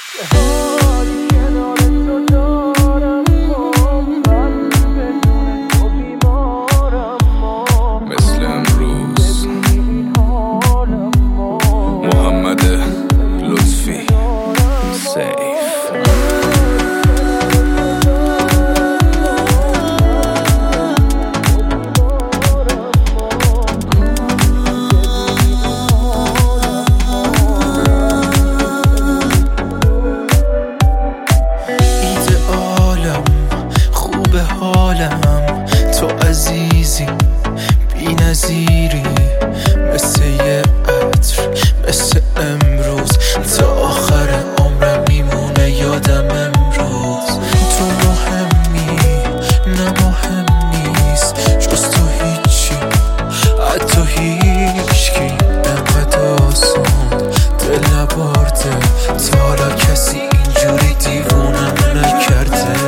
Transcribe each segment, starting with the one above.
حالی کنار تو دارم من بدون تو بیمارم مثل امروز محمد لطفی سیف تو عزیزی بی نظیری مثل یه عطر مثل امروز تا آخر عمرم میمونه یادم امروز تو مهمی نه مهم نیست جز تو هیچی حتی هیچکی انقدر آسون دل نبرده تا حالا کسی اینجوری دیوونم نکرده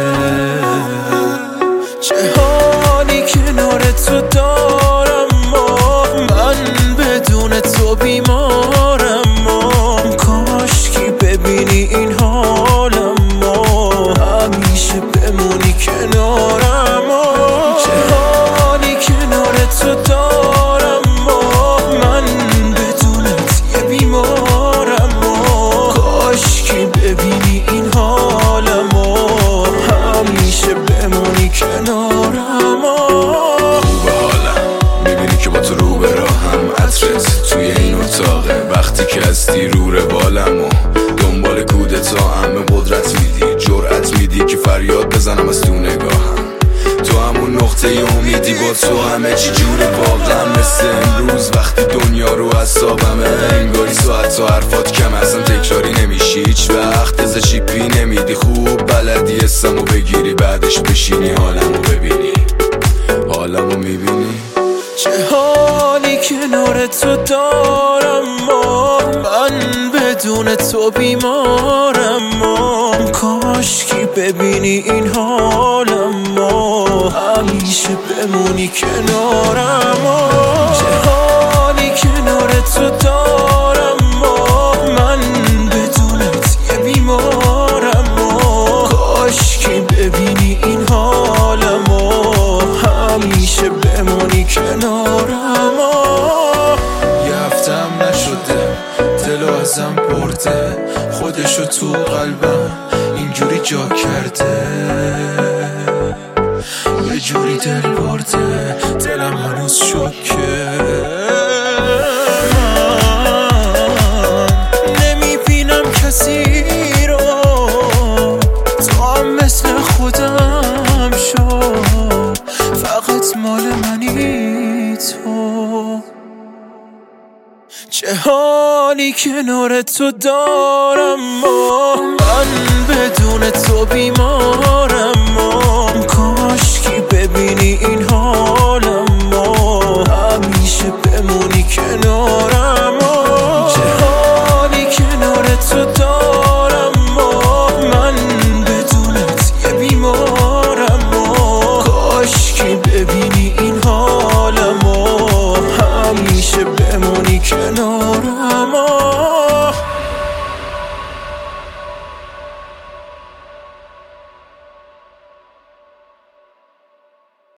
چه حالی کنار تو دارم من بدون تو بیمارم کاشکی ببینی این حالم همیشه بمونی کنارم چه حالی کنار تو دارم من بدونت یه بیمارم کاشکی ببینی این حالم همیشه بمونی کنارم خوبه حالم میبینی که با تو رو به راهم عطرت توی این اتاقه وقتی که هستی رو روالم و دنبال کودتا همه قدرت میدی جرأت میدی که فریاد بزنم از تو نگاهم تو همون نقطه امیدی با تو همه چی جوره واقعا مثل امروز وقتی دنیا رو اعصابمه انگاری ساعت تا حرفات کم اصلا تکراری نمیشی هیچ وقت ازشی پی نمیدی خوب بلدی اسمو بگیری بعدش بشینی حالمو ببینی حالمو میبینی چه حالی کنار تو دارم من بدون تو بیمارم کاشکی ببینی این حالم همیشه بمونی کنارم چه حالی کنار تو دارم من بدونت یه بیمارم کاشکی ببینی این حالم همیشه بمونی کنارم یه هفتم نشده دلو ازم برده خودشو تو قلبم اینجوری جا کرده یه جوری دل برده دلم هنوز شکه نمیبینم کسی رو تو هم مثل خودم شو فقط مال منی تو چه حالی کنار تو دارم من بدون تو بیمارم